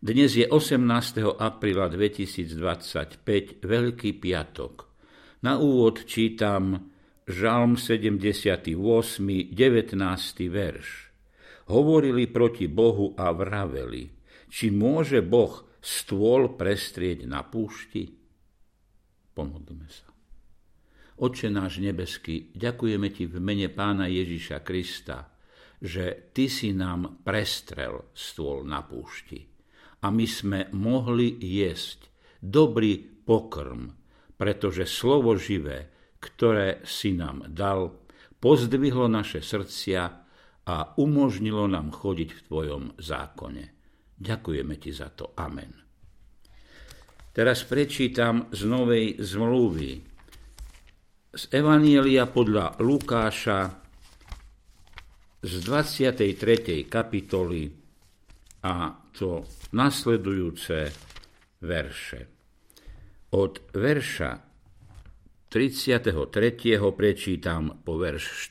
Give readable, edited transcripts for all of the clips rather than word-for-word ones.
Dnes je 18. apríla 2025, Veľký piatok. Na úvod čítam Žalm 78, 19. verš. Hovorili proti Bohu a vraveli, či môže Boh stôl prestrieť na púšti? Pomodlme sa. Otče náš nebeský, ďakujeme Ti v mene Pána Ježiša Krista, že Ty si nám prestrel stôl na púšti a my sme mohli jesť dobrý pokrm, pretože slovo živé, ktoré si nám dal, pozdvihlo naše srdcia a umožnilo nám chodiť v Tvojom zákone. Ďakujeme Ti za to. Amen. Teraz prečítam z Novej zmluvy, z Evanjelia podľa Lukáša, z 23. kapitoly a to nasledujúce verše. Od verša 33. prečítam po verš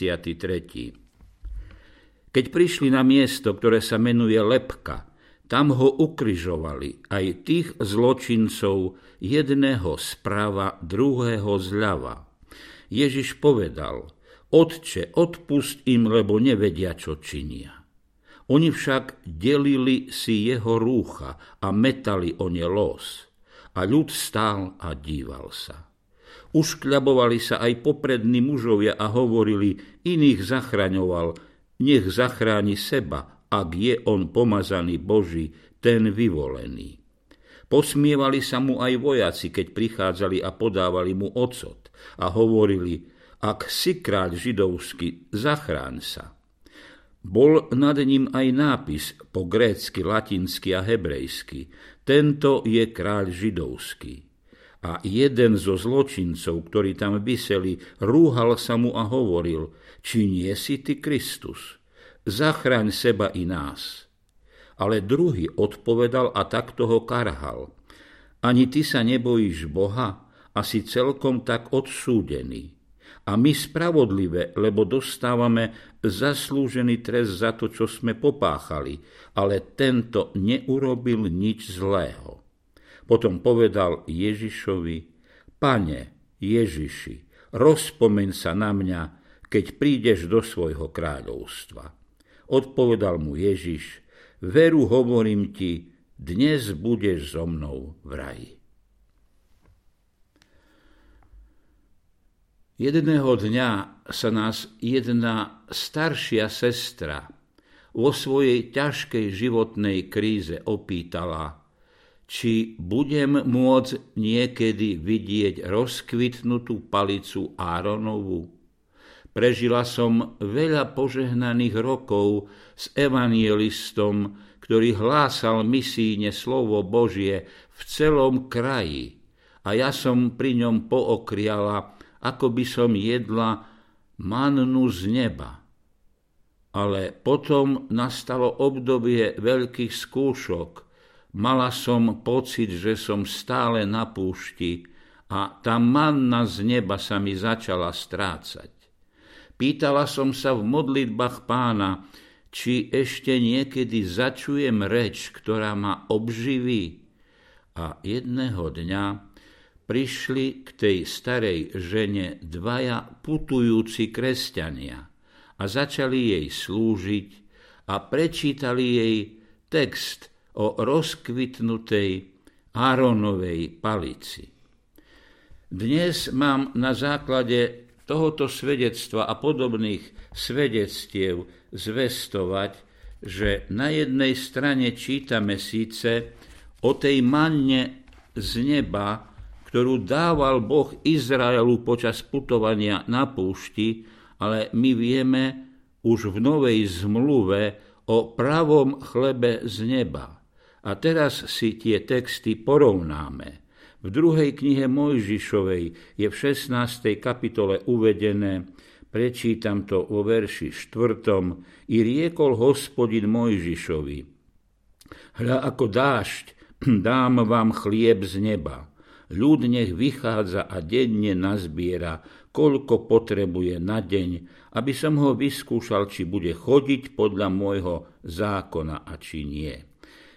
43. Keď prišli na miesto, ktoré sa menuje Lebka, tam ho ukrižovali aj tých zločincov, jedného zprava, druhého zľava. Ježiš povedal: Otče, odpusť im, lebo nevedia, čo činia. Oni však delili si jeho rúcha a metali o ne los. A ľud stál a díval sa. Uškľabovali sa aj poprední mužovia a hovorili: iných zachraňoval, nech zachráni seba, ak je on pomazaný Boží, ten vyvolený. Posmievali sa mu aj vojaci, keď prichádzali a podávali mu ocot a hovorili: ak si kráľ židovský, zachráň sa. Bol nad ním aj nápis po grécky, latinsky a hebrejsky: tento je kráľ židovský. A jeden zo zločincov, ktorí tam viseli, rúhal sa mu a hovoril: či nie si ty Kristus? Zachráň seba i nás. Ale druhý odpovedal a takto ho karhal: ani ty sa nebojíš Boha a si celkom tak odsúdený. A my spravodlivé, lebo dostávame zaslúžený trest za to, čo sme popáchali, ale tento neurobil nič zlého. Potom povedal Ježišovi: Pane Ježiši, rozpomeň sa na mňa, keď prídeš do svojho kráľovstva. Odpovedal mu Ježiš: veru hovorím ti, dnes budeš so mnou v raji. Jedného dňa sa nás jedna staršia sestra vo svojej ťažkej životnej kríze opýtala, či budem môcť niekedy vidieť rozkvitnutú palicu Áronovu. Prežila som veľa požehnaných rokov s evanjelistom, ktorý hlásal misijne slovo Božie v celom kraji, a ja som pri ňom pookriala, ako by som jedla mannu z neba. Ale potom nastalo obdobie veľkých skúšok. Mala som pocit, že som stále na púšti a tá manna z neba sa mi začala strácať. Pýtala som sa v modlitbách Pána, či ešte niekedy začujem reč, ktorá ma obživí. A jedného dňa prišli k tej starej žene dvaja putujúci kresťania a začali jej slúžiť a prečítali jej text o rozkvitnutej Áronovej palici. Dnes mám na základe tohoto svedectva a podobných svedectiev zvestovať, že na jednej strane čítame síce o tej manne z neba, ktorú dával Boh Izraelu počas putovania na púšti, ale my vieme už v Novej zmluve o pravom chlebe z neba. A teraz si tie texty porovnáme. V 2. knihe Mojžišovej je v 16. kapitole uvedené, prečítam to vo verši 4. I riekol Hospodin Mojžišovi: hľa, ako dážď dám vám chlieb z neba. Ľud nech vychádza a denne nazbiera, koľko potrebuje na deň, aby som ho vyskúšal, či bude chodiť podľa môjho zákona a či nie.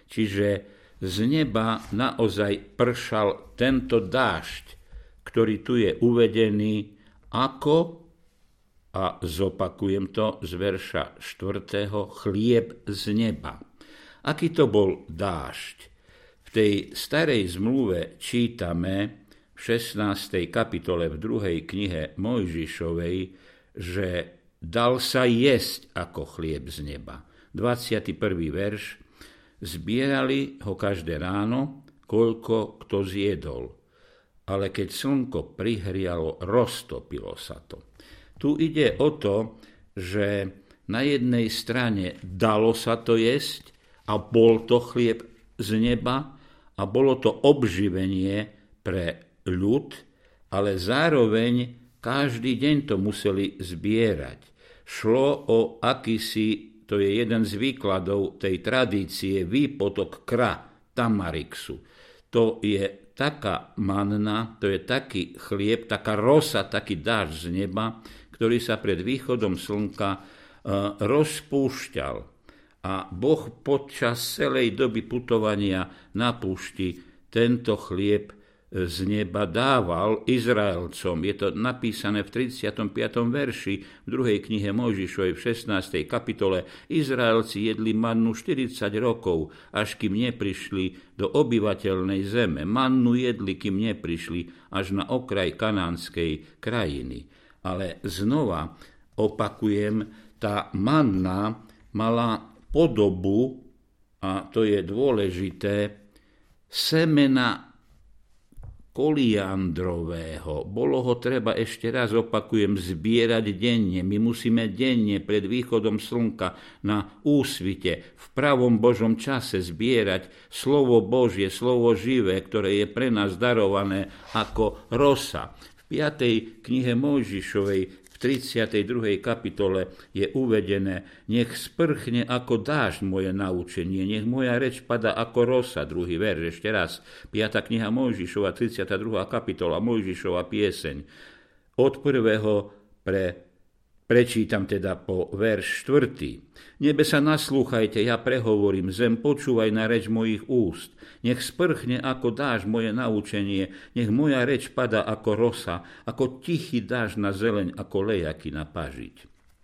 Čiže z neba naozaj pršal tento dážď, ktorý tu je uvedený ako, a zopakujem to z verša 4. chlieb z neba. Aký to bol dážď? V tej starej zmluve čítame v 16. kapitole v 2. knihe Mojžišovej, že dal sa jesť ako chlieb z neba. 21. verš. Zbierali ho každé ráno, koľko kto zjedol. Ale keď slnko prihrialo, roztopilo sa to. Tu ide o to, že na jednej strane dalo sa to jesť a bol to chlieb z neba a bolo to obživenie pre ľud, ale zároveň každý deň to museli zbierať. Šlo o akýsi, to je jeden z výkladov tej tradície, výpotok tamarixu. To je taká manna, to je taký chlieb, taká rosa, taký dážď z neba, ktorý sa pred východom slnka rozpúšťal. A Boh počas celej doby putovania na púšti tento chlieb z neba dával Izraelcom. Je to napísané v 35. verši v 2. knihe Mojžišovej v 16. kapitole. Izraelci jedli mannu 40 rokov, až kým neprišli do obyvateľnej zeme. Mannu jedli, kým neprišli až na okraj kanánskej krajiny. Ale znova opakujem, tá manna mala podobu, a to je dôležité, semena koliandrového. Bolo ho treba, ešte raz opakujem, zbierať denne. My musíme denne pred východom slnka na úsvite v pravom Božom čase zbierať slovo Božie, slovo živé, ktoré je pre nás darované ako rosa. V 5. knihe Mojžišovej v 32. kapitole je uvedené: nech sprchne ako dážď moje naučenie, nech moja reč pada ako rosa. 2. verš, ešte raz. 5. kniha Mojžišova, 32. kapitola, Mojžišova pieseň. Od 1. prečítam teda po verš 4. Nebesa, naslúchajte, ja prehovorím, zem, počúvaj na reč mojich úst. Nech sprchne ako dážď moje naučenie, nech moja reč pada ako rosa, ako tichý dážď na zeleň, ako lejaky na pažiť.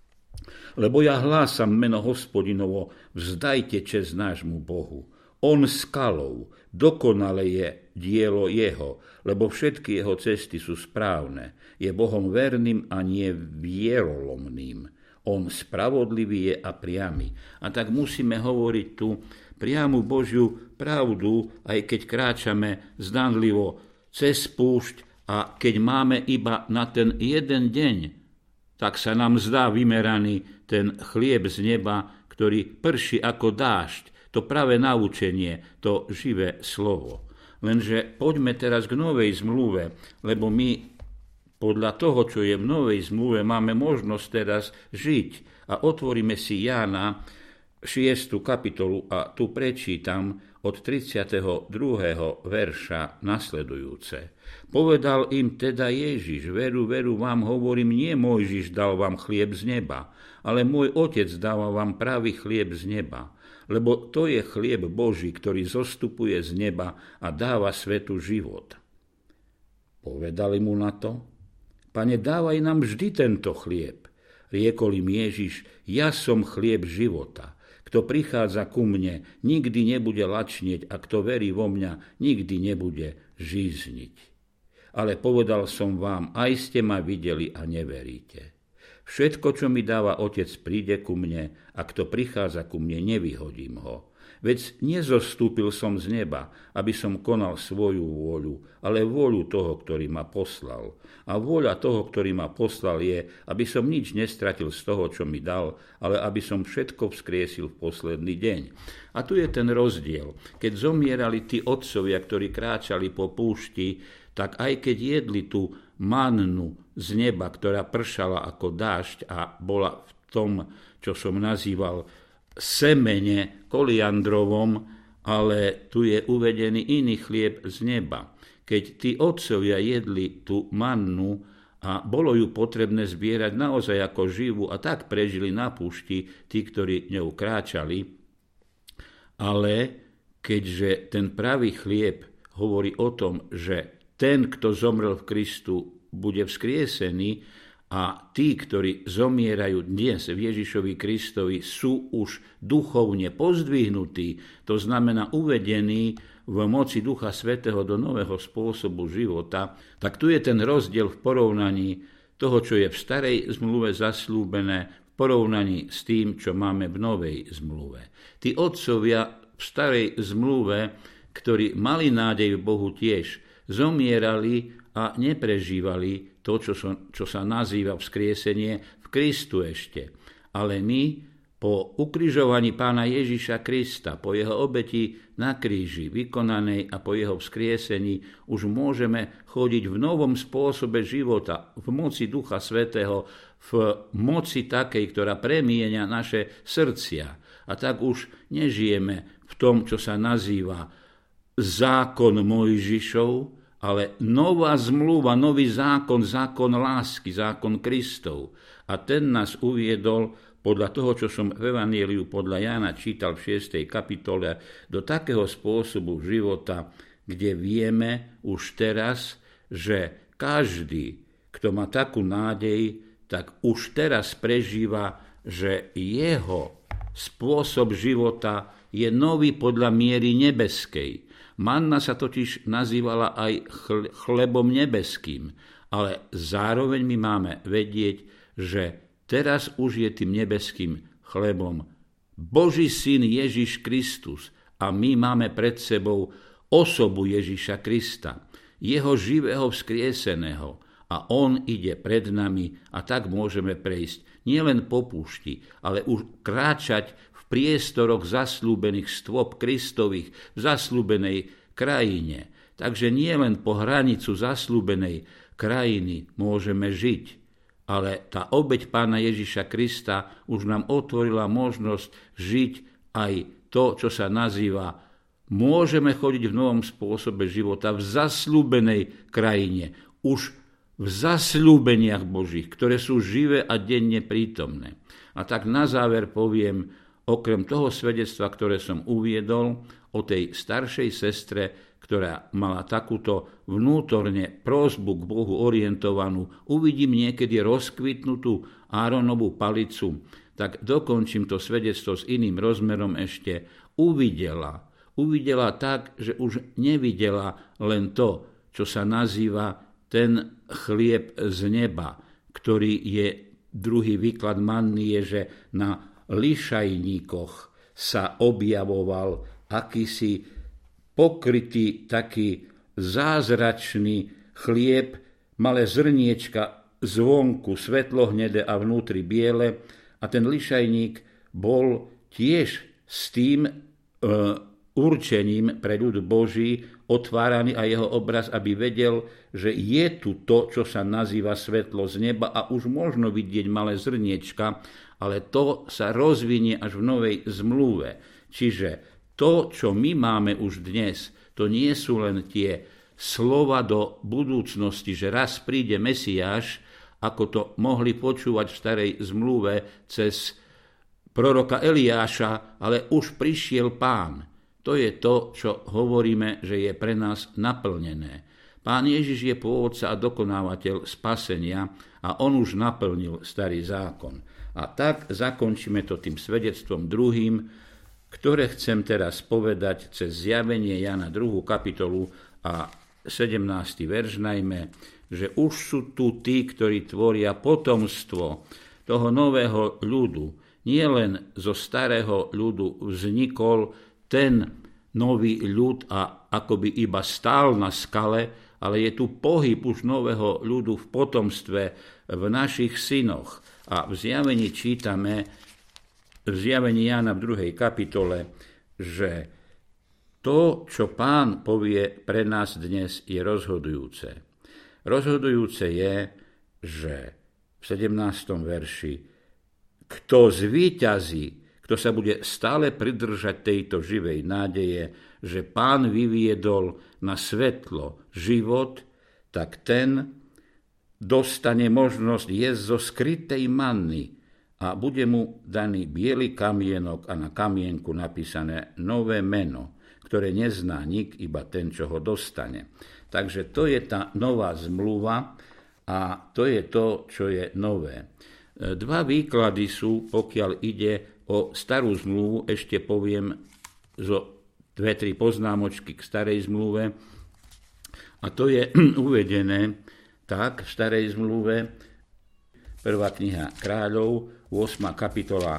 Lebo ja hlásam meno Hospodinovo, vzdajte česť nášmu Bohu. On skalou, dokonale je dielo jeho, lebo všetky jeho cesty sú správne. Je Bohom verným a nie vierolomným. On spravodlivý je a priamy. A tak musíme hovoriť tu priamu Božiu pravdu, aj keď kráčame zdanlivo cez púšť a keď máme iba na ten jeden deň, tak sa nám zdá vymeraný ten chlieb z neba, ktorý prší ako dážď, to pravé naučenie, to živé slovo. Lenže poďme teraz k novej zmluve, lebo my podľa toho, čo je v novej zmluve, máme možnosť teraz žiť. A otvoríme si Jána 6. kapitolu a tu prečítam od 32. verša nasledujúce. Povedal im teda Ježiš: veru, veru vám hovorím, nie Mojžiš dal vám chlieb z neba, ale môj Otec dáva vám pravý chlieb z neba. Lebo to je chlieb Boží, ktorý zostupuje z neba a dáva svetu život. Povedali mu na to: Pane, dávaj nám vždy tento chlieb. Riekol im Ježiš: ja som chlieb života. Kto prichádza ku mne, nikdy nebude lačnieť, a kto verí vo mňa, nikdy nebude žízniť. Ale povedal som vám, aj ste ma videli a neveríte. Všetko, čo mi dáva Otec, príde ku mne, a kto prichádza ku mne, nevyhodím ho. Veď nezostúpil som z neba, aby som konal svoju vôľu, ale vôľu toho, ktorý ma poslal. A vôľa toho, ktorý ma poslal, je, aby som nič nestratil z toho, čo mi dal, ale aby som všetko vzkriesil v posledný deň. A tu je ten rozdiel. Keď zomierali tí otcovia, ktorí kráčali po púšti, tak aj keď jedli tú mannu z neba, ktorá pršala ako dážď a bola v tom, čo som nazýval semene koliandrovom, ale tu je uvedený iný chlieb z neba. Keď tí otcovia jedli tú mannu a bolo ju potrebné zbierať naozaj ako živú, a tak prežili na púšti tí, ktorí ňou kráčali, ale keďže ten pravý chlieb hovorí o tom, že ten, kto zomrel v Kristu, bude vzkriesený, a tí, ktorí zomierajú dnes v Ježišovi Kristovi, sú už duchovne pozdvihnutí, to znamená uvedení v moci Ducha Svätého do nového spôsobu života, tak tu je ten rozdiel v porovnaní toho, čo je v starej zmluve zasľúbené, v porovnaní s tým, čo máme v novej zmluve. Tí otcovia v starej zmluve, ktorí mali nádej v Bohu, tiež zomierali a neprežívali to, čo sa nazýva vzkriesenie v Kristu ešte. Ale my po ukrižovaní Pána Ježiša Krista, po jeho obeti na kríži vykonanej a po jeho vzkriesení už môžeme chodiť v novom spôsobe života, v moci Ducha Svätého, v moci takej, ktorá premieňa naše srdcia. A tak už nežijeme v tom, čo sa nazýva zákon Mojžišov, ale nová zmluva, nový zákon, zákon lásky, zákon Kristov. A ten nás uviedol podľa toho, čo som v Evanjeliu podľa Jána čítal v 6. kapitole, do takého spôsobu života, kde vieme už teraz, že každý, kto má takú nádej, tak už teraz prežíva, že jeho spôsob života je nový podľa miery nebeskej. Manna sa totiž nazývala aj chlebom nebeským, ale zároveň my máme vedieť, že teraz už je tým nebeským chlebom Boží syn Ježiš Kristus a my máme pred sebou osobu Ježiša Krista, jeho živého vzkrieseného, a on ide pred nami a tak môžeme prejsť nielen po púšti, ale už kráčať priestoroch zasľúbených stôp Kristových v zasľúbenej krajine. Takže nie len po hranicu zasľúbenej krajiny môžeme žiť, ale tá obeť Pána Ježiša Krista už nám otvorila možnosť žiť aj to, čo sa nazýva, môžeme chodiť v novom spôsobe života v zasľúbenej krajine, už v zasľúbeniach Božích, ktoré sú živé a denne prítomné. A tak na záver poviem, okrem toho svedectva, ktoré som uviedol o tej staršej sestre, ktorá mala takúto vnútorne prosbu k Bohu orientovanú, uvidím niekedy rozkvitnutú Áronovú palicu, tak dokončím to svedectvo s iným rozmerom ešte. Uvidela tak, že už nevidela len to, čo sa nazýva ten chlieb z neba, ktorý je, druhý výklad manny je, že na lišajníkoch sa objavoval akýsi pokrytý taký zázračný chlieb, malé zrniečka zvonku svetlohnedé a vnútri biele, a ten lišajník bol tiež s tým určením pre ľud Boží otváraný a jeho obraz, aby vedel, že je tu to, čo sa nazýva svetlo z neba a už možno vidieť malé zrniečka, ale to sa rozvinie až v novej zmluve. Čiže to, čo my máme už dnes, to nie sú len tie slova do budúcnosti, že raz príde Mesiáš, ako to mohli počúvať v starej zmluve cez proroka Eliáša, ale už prišiel Pán. To je to, čo hovoríme, že je pre nás naplnené. Pán Ježiš je pôvodca a dokonávateľ spasenia a on už naplnil starý zákon. A tak zakončíme to tým svedectvom druhým, ktoré chcem teraz povedať cez zjavenie Jana 2. kapitolu a 17. verš najmä, že už sú tu tí, ktorí tvoria potomstvo toho nového ľudu. Nie len zo starého ľudu vznikol ten nový ľud a akoby iba stál na skale, ale je tu pohyb už nového ľudu v potomstve v našich synoch. A v zjavení čítame, v zjavení Jána v 2. kapitole, že to, čo Pán povie pre nás dnes, je rozhodujúce. Rozhodujúce je, že v 17. verši, kto zvíťazí, kto sa bude stále pridržať tejto živej nádeje, že Pán vyviedol na svetlo život, tak ten dostane možnosť jesť zo skrytej manny a bude mu daný biely kamienok a na kamienku napísané nové meno, ktoré nezná nik, iba ten, čo ho dostane. Takže to je tá nová zmluva a to je to, čo je nové. Dva výklady sú, pokiaľ ide o starú zmluvu, ešte poviem zo 2-3 poznámočky k starej zmluve. A to je uvedené tak v starej zmluve, 1. kniha Kráľov, 8. kapitola,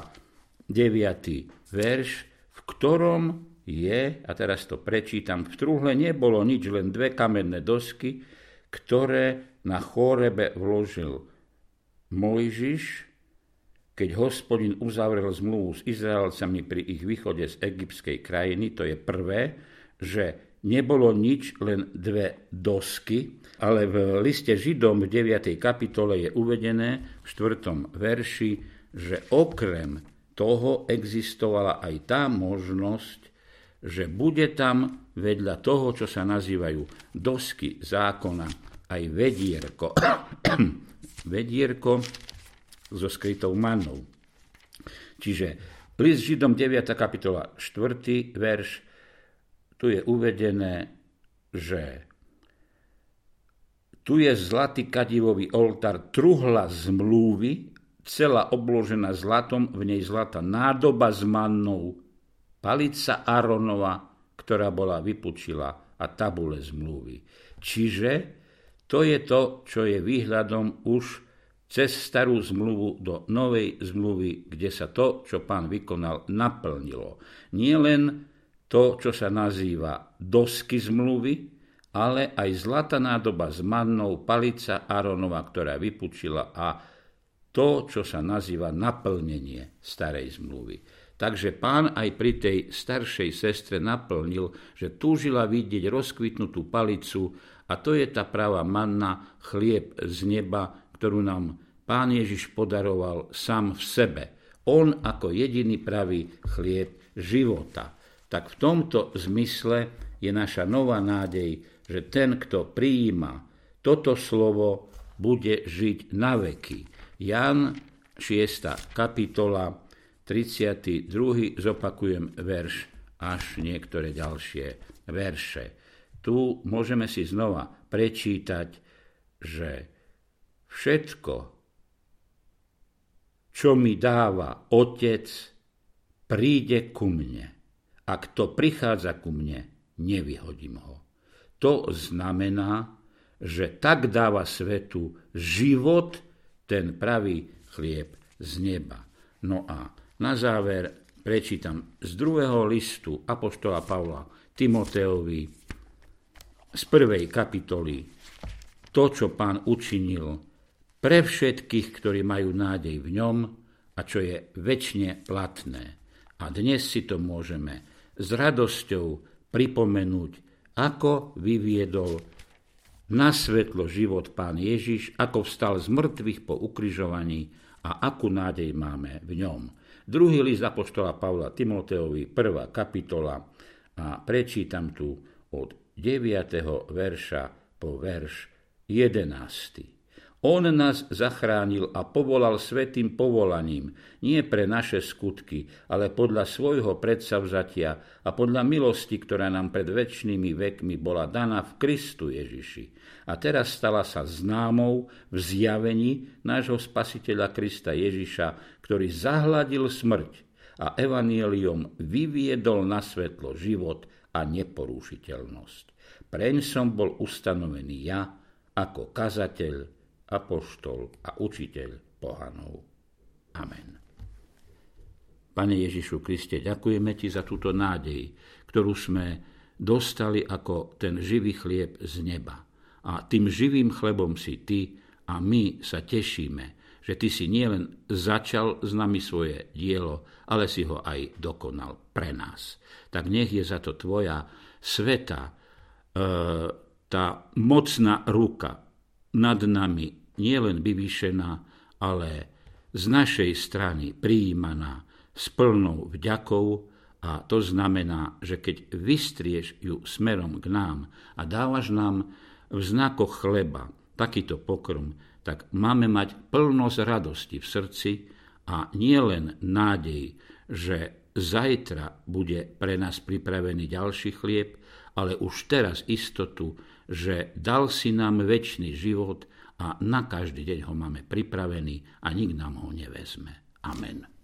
9. verš, v ktorom je, a teraz to prečítam, v truhle nebolo nič, len 2 kamenné dosky, ktoré na Chórebe vložil Mojžiš, keď Hospodin uzavrel zmluvu s Izraelcami pri ich východe z egyptskej krajiny. To je prvé, že nebolo nič, len 2 dosky, ale v liste Židom v 9. kapitole je uvedené v 4. verši, že okrem toho existovala aj tá možnosť, že bude tam vedľa toho, čo sa nazývajú dosky zákona, aj vedierko. Vedierko so skrytou mannou. Čiže list Židom 9. kapitola 4. verš, tu je uvedené, že tu je zlatý kadivový oltár, truhla zmluvy, celá obložená zlatom, v nej zlatá nádoba s mannou, palica Áronova, ktorá bola vypučila, a tabule zmluvy. Čiže to je to, čo je výhľadom už cez starú zmluvu do novej zmluvy, kde sa to, čo Pán vykonal, naplnilo. Nie len to, čo sa nazýva dosky zmluvy, ale aj zlatá nádoba s mannou, palica Áronova, ktorá vypučila, a to, čo sa nazýva naplnenie starej zmluvy. Takže Pán aj pri tej staršej sestre naplnil, že túžila vidieť rozkvitnutú palicu, a to je tá pravá manna, chlieb z neba, ktorú nám Pán Ježiš podaroval sám v sebe. On ako jediný pravý chlieb života. Tak v tomto zmysle je naša nová nádej, že ten, kto prijíma toto slovo, bude žiť na veky. Jan 6. kapitola, 32. zopakujem verš až niektoré ďalšie verše. Tu môžeme si znova prečítať, že všetko, čo mi dáva Otec, príde ku mne. A kto prichádza ku mne, nevyhodím ho. To znamená, že tak dáva svetu život ten pravý chlieb z neba. No a na záver prečítam z 2. listu apoštola Pavla Timoteovi z 1. kapitoly to, čo Pán učinil pre všetkých, ktorí majú nádej v ňom a čo je večne platné. A dnes si to môžeme s radosťou pripomenúť, ako vyviedol na svetlo život Pán Ježiš, ako vstal z mŕtvych po ukrižovaní a akú nádej máme v ňom. 2. list apoštola Pavla Timoteovi, 1. kapitola, a prečítam tu od 9. verša po verš 11. On nás zachránil a povolal svätým povolaním, nie pre naše skutky, ale podľa svojho predsavzatia a podľa milosti, ktorá nám pred večnými vekmi bola daná v Kristu Ježiši. A teraz stala sa známou v zjavení nášho Spasiteľa Krista Ježiša, ktorý zahladil smrť a evanjeliom vyviedol na svetlo život a neporušiteľnosť. Preň som bol ustanovený ja ako kazateľ, apoštol a učiteľ pohanov. Amen. Pane Ježišu Kriste, ďakujeme Ti za túto nádej, ktorú sme dostali ako ten živý chlieb z neba. A tým živým chlebom si Ty a my sa tešíme, že Ty si nielen začal s nami svoje dielo, ale si ho aj dokonal pre nás. Tak nech je za to Tvoja sveta, tá mocná ruka nad nami nielen vyvýšená, ale z našej strany prijímaná s plnou vďakou, a to znamená, že keď vystrieš ju smerom k nám a dávaš nám v znakoch chleba takýto pokrm, tak máme mať plnosť radosti v srdci a nielen nádej, že zajtra bude pre nás pripravený ďalší chlieb, ale už teraz istotu, že dal si nám večný život a na každý deň ho máme pripravený a nik nám ho nevezme. Amen.